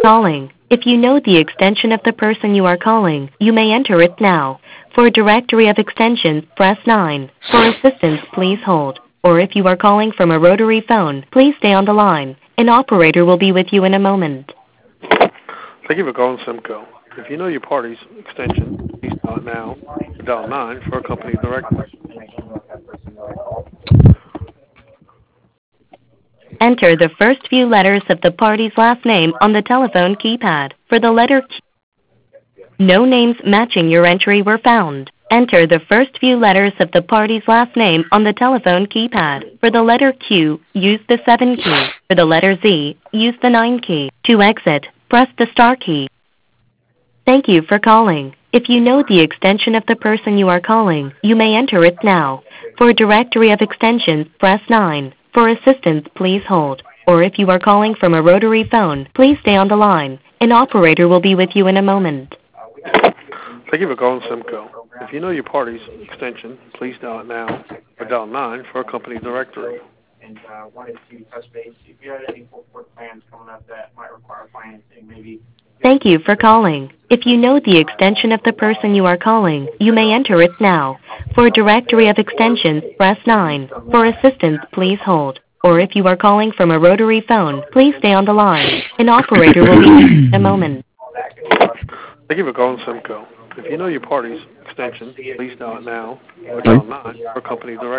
calling. If you know the extension of the person you are calling, you may enter it now. For a directory of extensions, press 9. For assistance, please hold. Or if you are calling from a rotary phone, please stay on the line. An operator will be with you in a moment. Thank you for calling Simcoe. If you know your party's extension, please dial it now. Dial 9 for a company directory. Enter the first few letters of the party's last name on the telephone keypad. For the letter Q, no names matching your entry were found. Enter the first few letters of the party's last name on the telephone keypad. For the letter Q, use the 7 key. For the letter Z, use the 9 key. To exit, press the star key. Thank you for calling. If you know the extension of the person you are calling, you may enter it now. For a directory of extensions, press 9. For assistance, please hold. Or if you are calling from a rotary phone, please stay on the line. An operator will be with you in a moment. Thank you for calling Simcoe. If you know your party's extension, please dial it now or dial 9 for a company directory. And wanted to touch base. If you had any full-court plans coming up that might require financing, maybe. Thank you for calling. If you know the extension of the person you are calling, you may enter it now. For a directory of extensions, press 9. For assistance, please hold. Or if you are calling from a rotary phone, please stay on the line. An operator will be with you in a moment. Thank you for calling Simcoe. If you know your party's extension, please dial it now or dial 9 for a company directory.